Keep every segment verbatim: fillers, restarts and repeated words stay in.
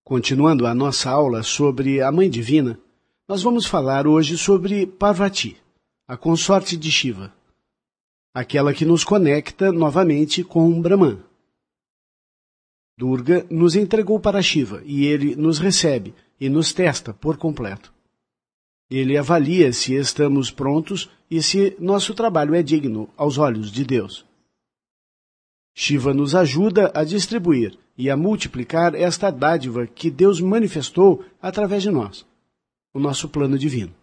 Continuando a nossa aula sobre a Mãe Divina, nós vamos falar hoje sobre Parvati, a consorte de Shiva, aquela que nos conecta novamente com Brahman. Durga nos entregou para Shiva e ele nos recebe e nos testa por completo. Ele avalia se estamos prontos e se nosso trabalho é digno aos olhos de Deus. Shiva nos ajuda a distribuir e a multiplicar esta dádiva que Deus manifestou através de nós, o nosso plano divino.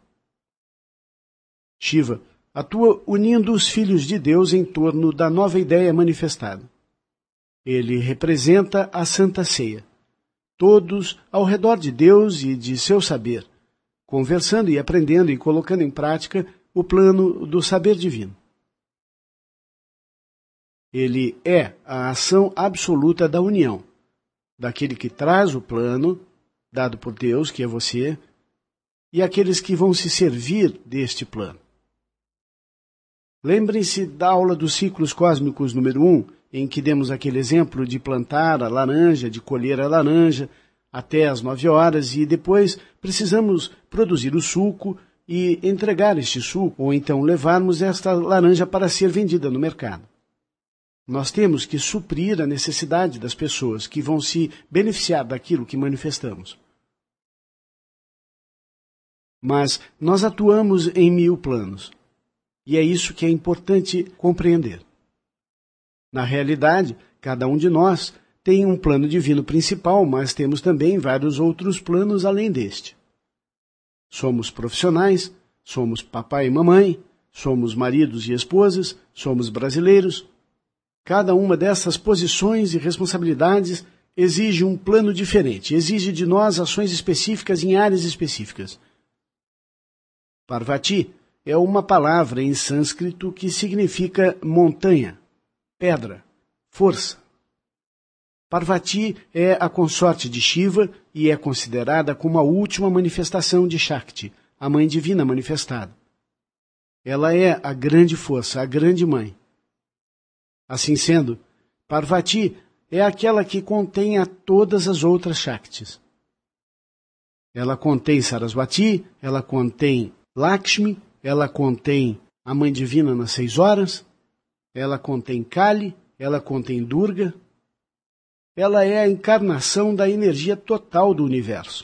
Shiva atua unindo os filhos de Deus em torno da nova ideia manifestada. Ele representa a Santa Ceia, todos ao redor de Deus e de seu saber, conversando e aprendendo e colocando em prática o plano do saber divino. Ele é a ação absoluta da união, daquele que traz o plano, dado por Deus, que é você, e aqueles que vão se servir deste plano. Lembrem-se da aula dos ciclos cósmicos número um, em que demos aquele exemplo de plantar a laranja, de colher a laranja, até às nove horas, e depois precisamos produzir o suco e entregar este suco, ou então levarmos esta laranja para ser vendida no mercado. Nós temos que suprir a necessidade das pessoas que vão se beneficiar daquilo que manifestamos. Mas nós atuamos em mil planos, e é isso que é importante compreender. Na realidade, cada um de nós tem um plano divino principal, mas temos também vários outros planos além deste. Somos profissionais, somos papai e mamãe, somos maridos e esposas, somos brasileiros. Cada uma dessas posições e responsabilidades exige um plano diferente, exige de nós ações específicas em áreas específicas. Parvati é uma palavra em sânscrito que significa montanha, pedra, força. Parvati é a consorte de Shiva e é considerada como a última manifestação de Shakti, a Mãe Divina manifestada. Ela é a grande força, a grande mãe. Assim sendo, Parvati é aquela que contém a todas as outras Shaktis. Ela contém Saraswati, ela contém Lakshmi, ela contém a Mãe Divina nas seis horas, ela contém Kali, ela contém Durga. Ela é a encarnação da energia total do universo.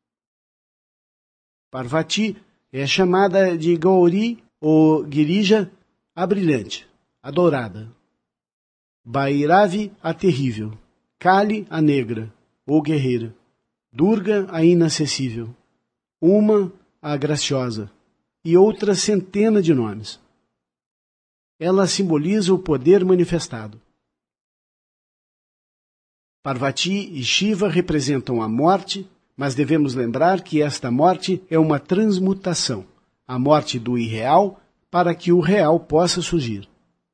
Parvati é chamada de Gauri ou Girija, a brilhante, a dourada. Bhairavi, a terrível. Kali, a negra, ou guerreira. Durga, a inacessível. Uma, a graciosa. E outras centenas de nomes. Ela simboliza o poder manifestado. Parvati e Shiva representam a morte, mas devemos lembrar que esta morte é uma transmutação, a morte do irreal para que o real possa surgir.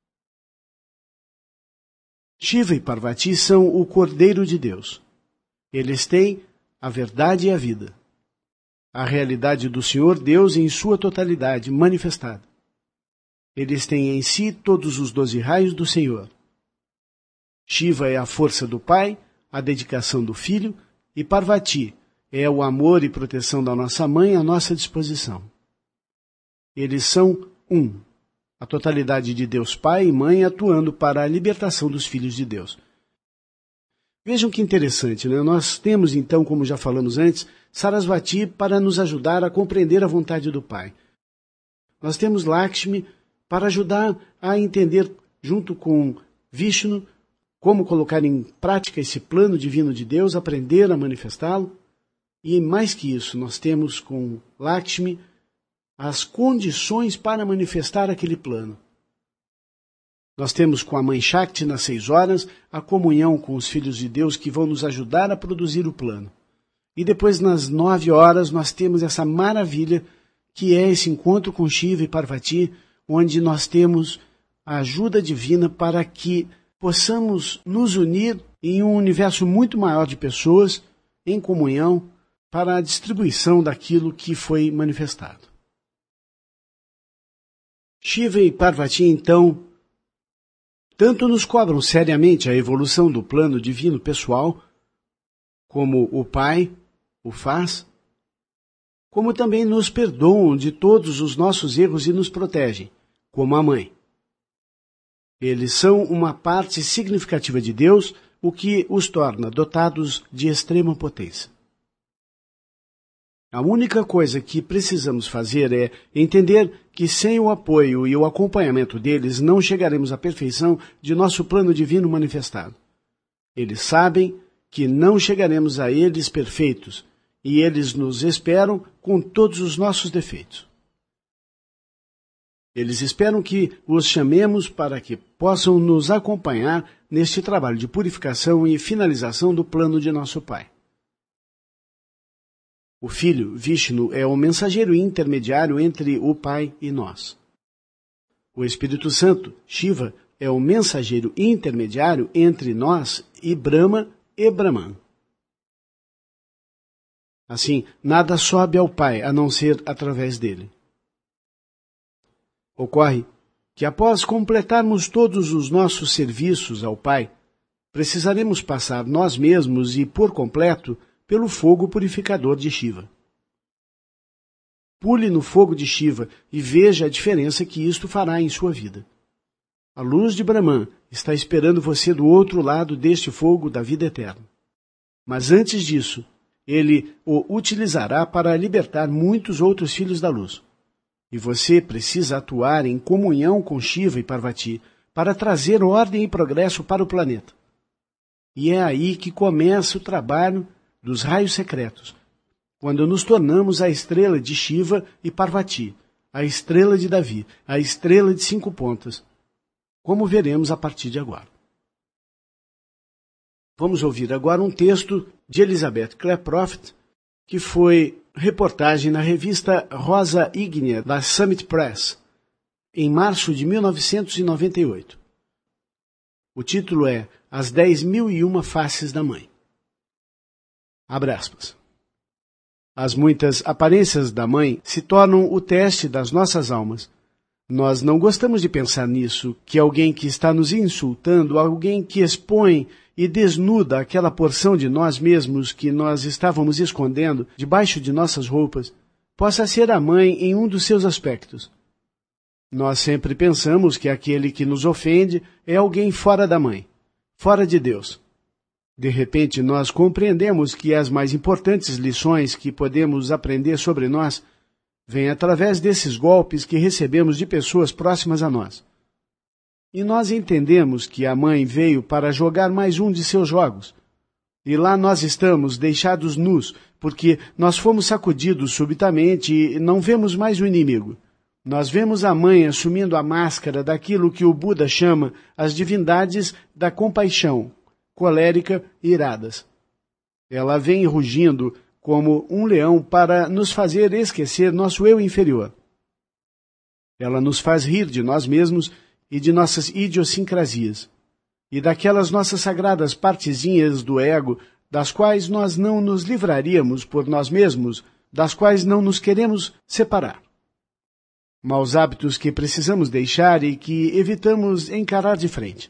Shiva e Parvati são o Cordeiro de Deus. Eles têm a verdade e a vida, a realidade do Senhor Deus em sua totalidade manifestada. Eles têm em si todos os doze raios do Senhor. Shiva é a força do Pai, a dedicação do Filho, e Parvati é o amor e proteção da nossa Mãe à nossa disposição. Eles são um. A totalidade de Deus Pai e Mãe atuando para a libertação dos filhos de Deus. Vejam que interessante, né? Nós temos então, como já falamos antes, Saraswati para nos ajudar a compreender a vontade do Pai. Nós temos Lakshmi para ajudar a entender, junto com Vishnu, como colocar em prática esse plano divino de Deus, aprender a manifestá-lo. E mais que isso, nós temos com Lakshmi as condições para manifestar aquele plano. Nós temos com a Mãe Shakti nas seis horas a comunhão com os filhos de Deus que vão nos ajudar a produzir o plano. E depois nas nove horas nós temos essa maravilha que é esse encontro com Shiva e Parvati, onde nós temos a ajuda divina para que possamos nos unir em um universo muito maior de pessoas em comunhão para a distribuição daquilo que foi manifestado. Shiva e Parvati, então, tanto nos cobram seriamente a evolução do plano divino pessoal, como o Pai o faz, como também nos perdoam de todos os nossos erros e nos protegem, como a mãe. Eles são uma parte significativa de Deus, o que os torna dotados de extrema potência. A única coisa que precisamos fazer é entender que sem o apoio e o acompanhamento deles não chegaremos à perfeição de nosso plano divino manifestado. Eles sabem que não chegaremos a eles perfeitos, e eles nos esperam com todos os nossos defeitos. Eles esperam que os chamemos para que possam nos acompanhar neste trabalho de purificação e finalização do plano de nosso Pai. O Filho, Vishnu, é o mensageiro intermediário entre o Pai e nós. O Espírito Santo, Shiva, é o mensageiro intermediário entre nós e Brahma e Brahman. Assim, nada sobe ao Pai a não ser através dele. Ocorre que após completarmos todos os nossos serviços ao Pai, precisaremos passar nós mesmos e por completo pelo fogo purificador de Shiva. Pule no fogo de Shiva e veja a diferença que isto fará em sua vida. A luz de Brahman está esperando você do outro lado deste fogo da vida eterna. Mas antes disso, ele o utilizará para libertar muitos outros filhos da luz. E você precisa atuar em comunhão com Shiva e Parvati para trazer ordem e progresso para o planeta. E é aí que começa o trabalho dos raios secretos, quando nos tornamos a estrela de Shiva e Parvati, a estrela de Davi, a estrela de cinco pontas, como veremos a partir de agora. Vamos ouvir agora um texto de Elizabeth Klaproth, que foi reportagem na revista Rosa Ígnea da Summit Press, em março de mil novecentos e noventa e oito. O título é As Dez Mil e Uma Faces da Mãe. Abre aspas. As muitas aparências da mãe se tornam o teste das nossas almas. Nós não gostamos de pensar nisso, que alguém que está nos insultando, alguém que expõe e desnuda aquela porção de nós mesmos que nós estávamos escondendo debaixo de nossas roupas, possa ser a mãe em um dos seus aspectos. Nós sempre pensamos que aquele que nos ofende é alguém fora da mãe, fora de Deus. De repente, nós compreendemos que as mais importantes lições que podemos aprender sobre nós vêm através desses golpes que recebemos de pessoas próximas a nós. E nós entendemos que a mãe veio para jogar mais um de seus jogos. E lá nós estamos, deixados nus, porque nós fomos sacudidos subitamente e não vemos mais o inimigo. Nós vemos a mãe assumindo a máscara daquilo que o Buda chama as divindades da compaixão, colérica e iradas. Ela vem rugindo como um leão para nos fazer esquecer nosso eu inferior. Ela nos faz rir de nós mesmos e de nossas idiosincrasias, e daquelas nossas sagradas partezinhas do ego, das quais nós não nos livraríamos por nós mesmos, das quais não nos queremos separar. Maus hábitos que precisamos deixar e que evitamos encarar de frente.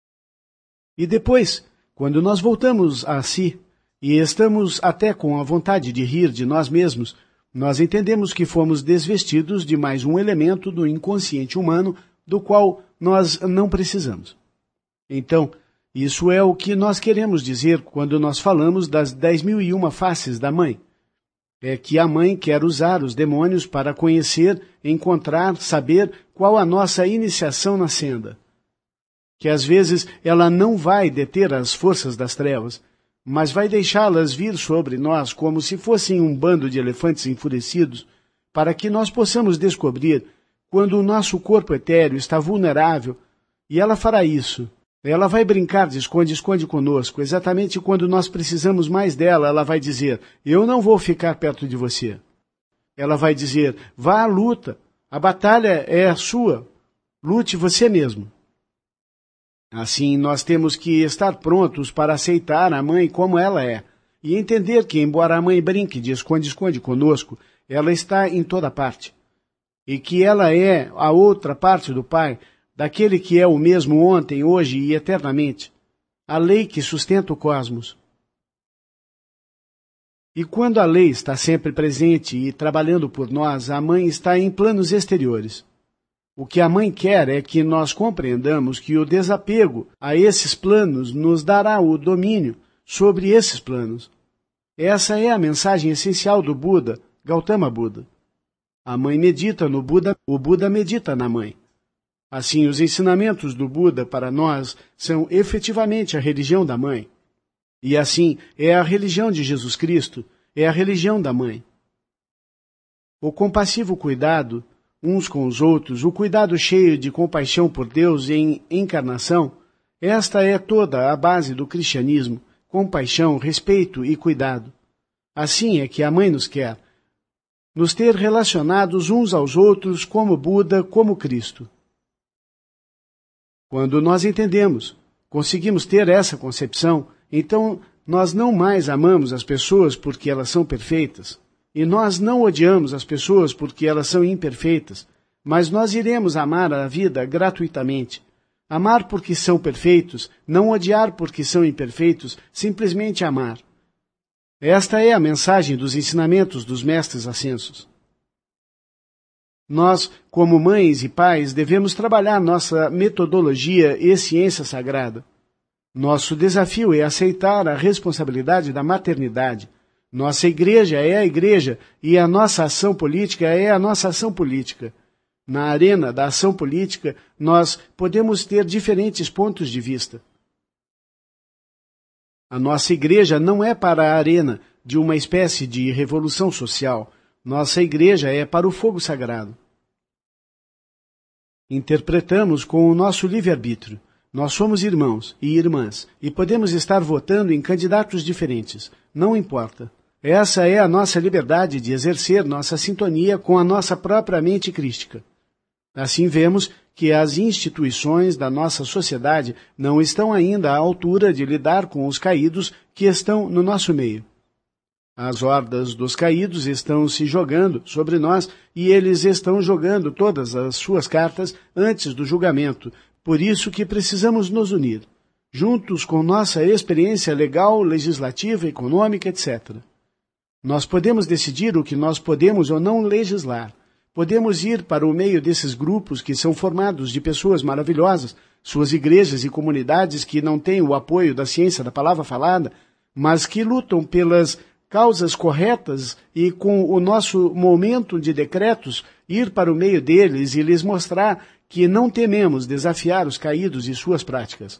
E depois, quando nós voltamos a si, e estamos até com a vontade de rir de nós mesmos, nós entendemos que fomos desvestidos de mais um elemento do inconsciente humano do qual nós não precisamos. Então, isso é o que nós queremos dizer quando nós falamos das dez mil e uma faces da mãe. É que a mãe quer usar os demônios para conhecer, encontrar, saber qual a nossa iniciação na senda. Que às vezes ela não vai deter as forças das trevas, mas vai deixá-las vir sobre nós como se fossem um bando de elefantes enfurecidos, para que nós possamos descobrir quando o nosso corpo etéreo está vulnerável, e ela fará isso. Ela vai brincar de esconde-esconde conosco, exatamente quando nós precisamos mais dela, ela vai dizer, eu não vou ficar perto de você. Ela vai dizer, vá à luta, a batalha é a sua, lute você mesmo. Assim, nós temos que estar prontos para aceitar a mãe como ela é, e entender que, embora a mãe brinque de esconde-esconde conosco, ela está em toda parte. E que ela é a outra parte do Pai, daquele que é o mesmo ontem, hoje e eternamente, a lei que sustenta o cosmos. E quando a lei está sempre presente e trabalhando por nós, a mãe está em planos exteriores. O que a mãe quer é que nós compreendamos que o desapego a esses planos nos dará o domínio sobre esses planos. Essa é a mensagem essencial do Buda, Gautama Buda. A mãe medita no Buda, o Buda medita na mãe. Assim, os ensinamentos do Buda para nós são efetivamente a religião da mãe. E assim, é a religião de Jesus Cristo, é a religião da mãe. O compassivo cuidado uns com os outros, o cuidado cheio de compaixão por Deus em encarnação, esta é toda a base do cristianismo, compaixão, respeito e cuidado. Assim é que a mãe nos quer, nos ter relacionados uns aos outros como Buda, como Cristo. Quando nós entendemos, conseguimos ter essa concepção, então nós não mais amamos as pessoas porque elas são perfeitas, e nós não odiamos as pessoas porque elas são imperfeitas, mas nós iremos amar a vida gratuitamente. Amar porque são perfeitos, não odiar porque são imperfeitos, simplesmente amar. Esta é a mensagem dos ensinamentos dos mestres ascensos. Nós, como mães e pais, devemos trabalhar nossa metodologia e ciência sagrada. Nosso desafio é aceitar a responsabilidade da maternidade. Nossa igreja é a igreja e a nossa ação política é a nossa ação política. Na arena da ação política, nós podemos ter diferentes pontos de vista. A nossa igreja não é para a arena de uma espécie de revolução social. Nossa igreja é para o fogo sagrado. Interpretamos com o nosso livre-arbítrio. Nós somos irmãos e irmãs e podemos estar votando em candidatos diferentes. Não importa. Essa é a nossa liberdade de exercer nossa sintonia com a nossa própria mente crística. Assim vemos que as instituições da nossa sociedade não estão ainda à altura de lidar com os caídos que estão no nosso meio. As hordas dos caídos estão se jogando sobre nós e eles estão jogando todas as suas cartas antes do julgamento. Por isso que precisamos nos unir, juntos com nossa experiência legal, legislativa, econômica, etcétera. Nós podemos decidir o que nós podemos ou não legislar. Podemos ir para o meio desses grupos que são formados de pessoas maravilhosas, suas igrejas e comunidades que não têm o apoio da ciência da palavra falada, mas que lutam pelas causas corretas e com o nosso momento de decretos ir para o meio deles e lhes mostrar que não tememos desafiar os caídos e suas práticas.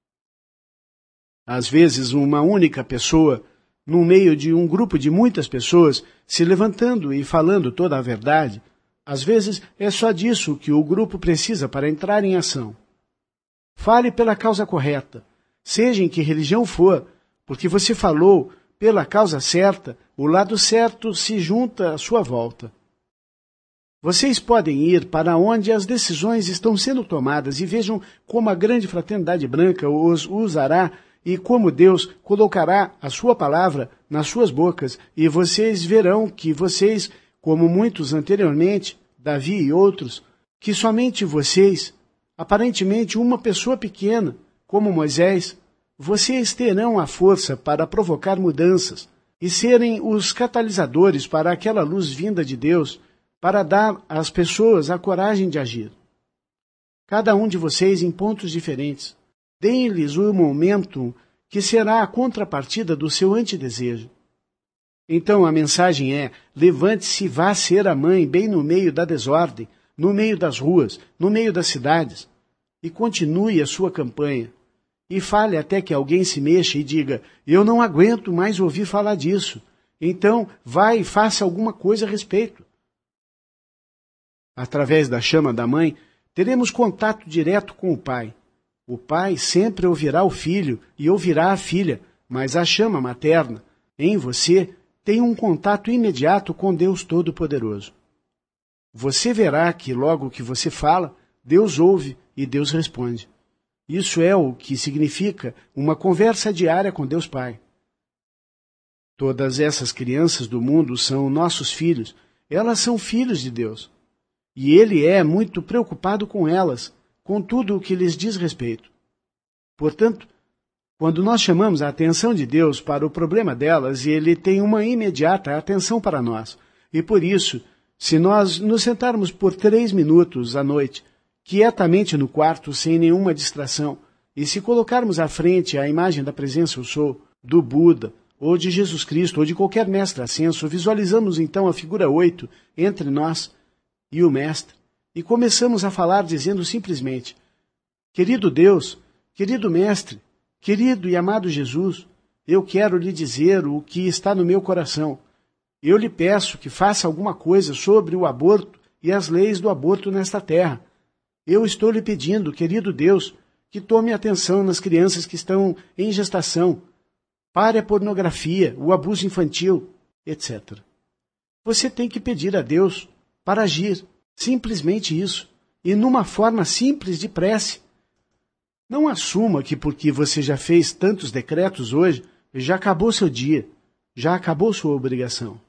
Às vezes, uma única pessoa, no meio de um grupo de muitas pessoas, se levantando e falando toda a verdade, às vezes é só disso que o grupo precisa para entrar em ação. Fale pela causa correta, seja em que religião for, porque você falou pela causa certa, o lado certo se junta à sua volta. Vocês podem ir para onde as decisões estão sendo tomadas e vejam como a grande fraternidade branca os usará e como Deus colocará a sua palavra nas suas bocas, e vocês verão que vocês, como muitos anteriormente, Davi e outros, que somente vocês, aparentemente uma pessoa pequena, como Moisés, vocês terão a força para provocar mudanças e serem os catalisadores para aquela luz vinda de Deus, para dar às pessoas a coragem de agir. Cada um de vocês em pontos diferentes. Deem-lhes o momento que será a contrapartida do seu antidesejo. Então a mensagem é: levante-se e vá ser a mãe bem no meio da desordem, no meio das ruas, no meio das cidades, e continue a sua campanha. E fale até que alguém se mexa e diga: eu não aguento mais ouvir falar disso. Então vá e faça alguma coisa a respeito. Através da chama da mãe, teremos contato direto com o pai. O pai sempre ouvirá o filho e ouvirá a filha, mas a chama materna, em você, tem um contato imediato com Deus Todo-Poderoso. Você verá que logo que você fala, Deus ouve e Deus responde. Isso é o que significa uma conversa diária com Deus Pai. Todas essas crianças do mundo são nossos filhos, elas são filhos de Deus. E Ele é muito preocupado com elas, com tudo o que lhes diz respeito. Portanto, Quando nós chamamos a atenção de Deus para o problema delas, Ele tem uma imediata atenção para nós. E por isso, se nós nos sentarmos por três minutos à noite, quietamente no quarto, sem nenhuma distração, e se colocarmos à frente a imagem da presença eu sou, do Buda, ou de Jesus Cristo, ou de qualquer mestre ascenso, visualizamos então a figura oito entre nós e o mestre, e começamos a falar dizendo simplesmente: querido Deus, querido mestre, querido e amado Jesus, eu quero lhe dizer o que está no meu coração. Eu lhe peço que faça alguma coisa sobre o aborto e as leis do aborto nesta terra. Eu estou lhe pedindo, querido Deus, que tome atenção nas crianças que estão em gestação. Pare a pornografia, o abuso infantil, etcétera. Você tem que pedir a Deus para agir, simplesmente isso, e numa forma simples de prece. Não assuma que porque você já fez tantos decretos hoje, já acabou seu dia, já acabou sua obrigação.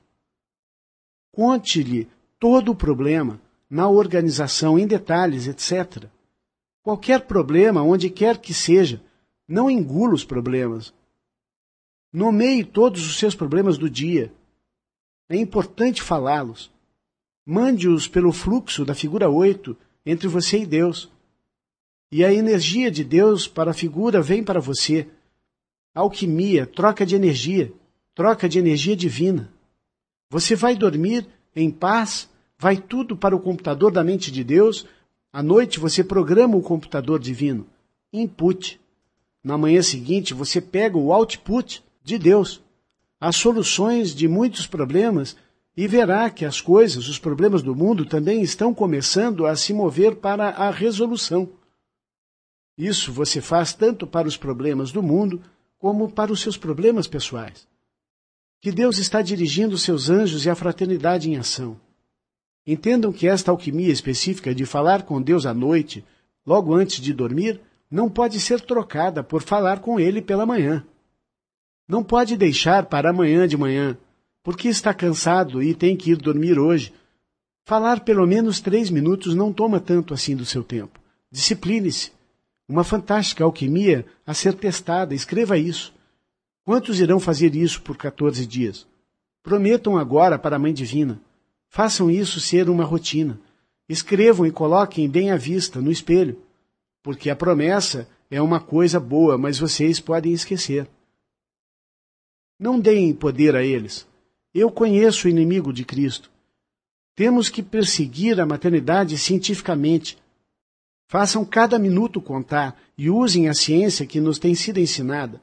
Conte-lhe todo o problema, na organização, em detalhes, etcétera. Qualquer problema, onde quer que seja, não engula os problemas. Nomeie todos os seus problemas do dia. É importante falá-los. Mande-os pelo fluxo da figura oito entre você e Deus. E a energia de Deus para a figura vem para você. Alquimia, troca de energia, troca de energia divina. Você vai dormir em paz, vai tudo para o computador da mente de Deus. À noite você programa o computador divino. Input. Na manhã seguinte você pega o output de Deus, as soluções de muitos problemas, e verá que as coisas, os problemas do mundo também estão começando a se mover para a resolução. Isso você faz tanto para os problemas do mundo como para os seus problemas pessoais. Que Deus está dirigindo seus anjos e a fraternidade em ação. Entendam que esta alquimia específica de falar com Deus à noite, logo antes de dormir, não pode ser trocada por falar com Ele pela manhã. Não pode deixar para amanhã de manhã, porque está cansado e tem que ir dormir hoje. Falar pelo menos três minutos não toma tanto assim do seu tempo. Discipline-se. Uma fantástica alquimia a ser testada. Escreva isso. Quantos irão fazer isso por quatorze dias? Prometam agora para a Mãe Divina. Façam isso ser uma rotina. Escrevam e coloquem bem à vista, no espelho. Porque a promessa é uma coisa boa, mas vocês podem esquecer. Não deem poder a eles. Eu conheço o inimigo de Cristo. Temos que perseguir a maternidade cientificamente. Façam cada minuto contar e usem a ciência que nos tem sido ensinada.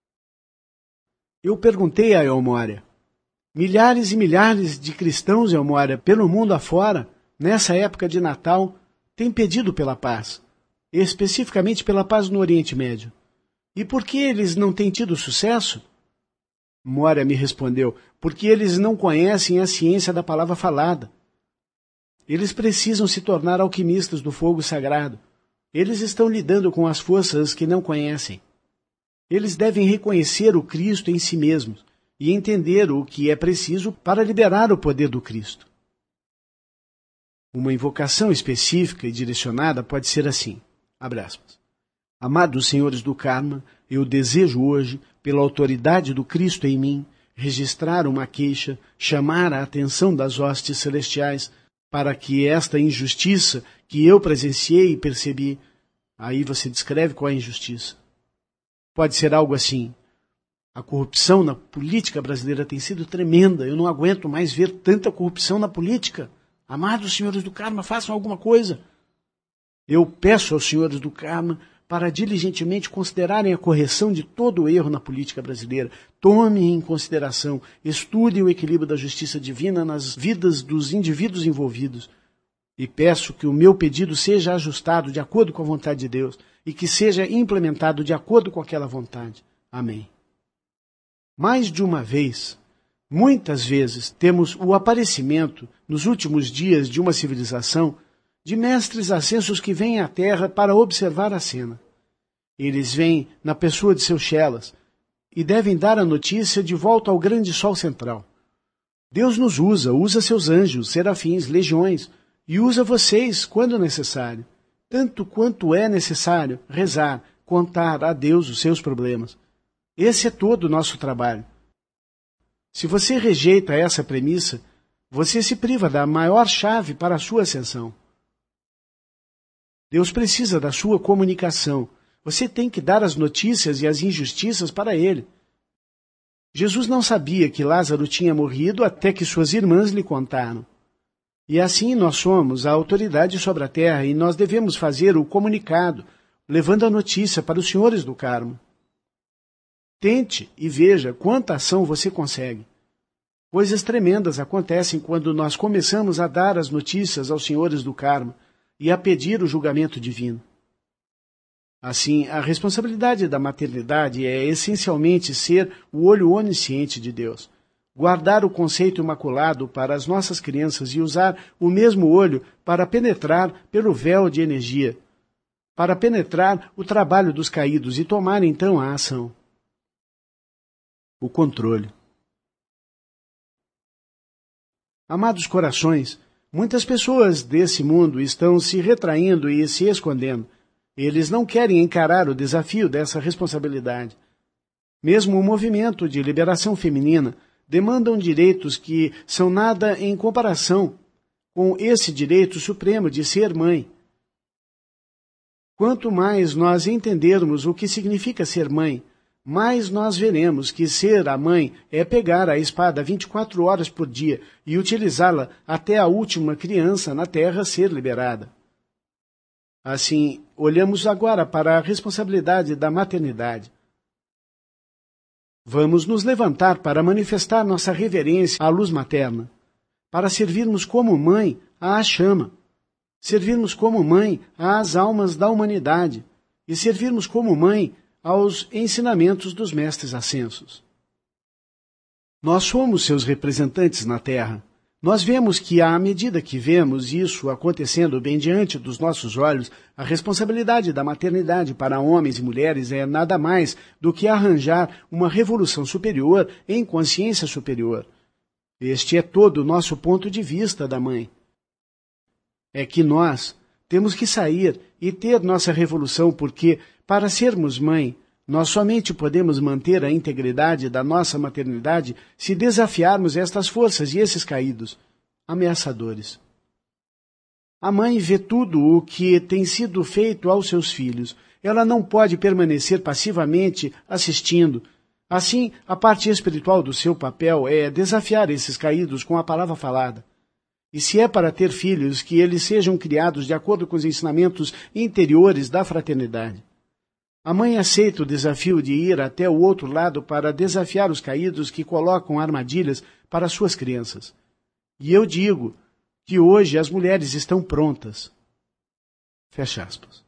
Eu perguntei a Elmória. Milhares e milhares de cristãos, Elmória, pelo mundo afora, nessa época de Natal, têm pedido pela paz, especificamente pela paz no Oriente Médio. E por que eles não têm tido sucesso? Mória me respondeu, porque eles não conhecem a ciência da palavra falada. Eles precisam se tornar alquimistas do fogo sagrado. Eles estão lidando com as forças que não conhecem. Eles devem reconhecer o Cristo em si mesmos e entender o que é preciso para liberar o poder do Cristo. Uma invocação específica e direcionada pode ser assim, abre aspas. Amados senhores do Karma, eu desejo hoje, pela autoridade do Cristo em mim, registrar uma queixa, chamar a atenção das hostes celestiais para que esta injustiça que eu presenciei e percebi, aí você descreve qual é a injustiça. Pode ser algo assim, a corrupção na política brasileira tem sido tremenda, eu não aguento mais ver tanta corrupção na política. Amados senhores do Karma, façam alguma coisa. Eu peço aos senhores do Karma para diligentemente considerarem a correção de todo o erro na política brasileira. Tomem em consideração, estudem o equilíbrio da justiça divina nas vidas dos indivíduos envolvidos. E peço que o meu pedido seja ajustado de acordo com a vontade de Deus e que seja implementado de acordo com aquela vontade. Amém. Mais de uma vez, muitas vezes, temos o aparecimento, nos últimos dias de uma civilização, de mestres ascensos que vêm à Terra para observar a cena. Eles vêm na pessoa de seus chelas e devem dar a notícia de volta ao grande sol central. Deus nos usa, usa seus anjos, serafins, legiões, e usa vocês quando necessário. Tanto quanto é necessário rezar, contar a Deus os seus problemas. Esse é todo o nosso trabalho. Se você rejeita essa premissa, você se priva da maior chave para a sua ascensão. Deus precisa da sua comunicação. Você tem que dar as notícias e as injustiças para Ele. Jesus não sabia que Lázaro tinha morrido até que suas irmãs lhe contaram. E assim nós somos a autoridade sobre a terra e nós devemos fazer o comunicado, levando a notícia para os senhores do Carmo. Tente e veja quanta ação você consegue. Coisas tremendas acontecem quando nós começamos a dar as notícias aos senhores do Carmo e a pedir o julgamento divino. Assim, a responsabilidade da maternidade é essencialmente ser o olho onisciente de Deus, guardar o conceito imaculado para as nossas crianças e usar o mesmo olho para penetrar pelo véu de energia, para penetrar o trabalho dos caídos e tomar então a ação. O controle. Amados corações, muitas pessoas desse mundo estão se retraindo e se escondendo. Eles não querem encarar o desafio dessa responsabilidade. Mesmo o movimento de liberação feminina demandam direitos que são nada em comparação com esse direito supremo de ser mãe. Quanto mais nós entendermos o que significa ser mãe, mais nós veremos que ser a mãe é pegar a espada vinte e quatro horas por dia e utilizá-la até a última criança na terra ser liberada. Assim, olhamos agora para a responsabilidade da maternidade. Vamos nos levantar para manifestar nossa reverência à luz materna, para servirmos como mãe à chama, servirmos como mãe às almas da humanidade e servirmos como mãe aos ensinamentos dos mestres ascensos. Nós somos seus representantes na Terra. Nós vemos que, à medida que vemos isso acontecendo bem diante dos nossos olhos, a responsabilidade da maternidade para homens e mulheres é nada mais do que arranjar uma revolução superior em consciência superior. Este é todo o nosso ponto de vista da mãe. É que nós temos que sair e ter nossa revolução porque, para sermos mãe, nós somente podemos manter a integridade da nossa maternidade se desafiarmos estas forças e esses caídos, ameaçadores. A mãe vê tudo o que tem sido feito aos seus filhos. Ela não pode permanecer passivamente assistindo. Assim, a parte espiritual do seu papel é desafiar esses caídos com a palavra falada. E se é para ter filhos, que eles sejam criados de acordo com os ensinamentos interiores da fraternidade. A mãe aceita o desafio de ir até o outro lado para desafiar os caídos que colocam armadilhas para suas crianças. E eu digo que hoje as mulheres estão prontas. Fecha aspas.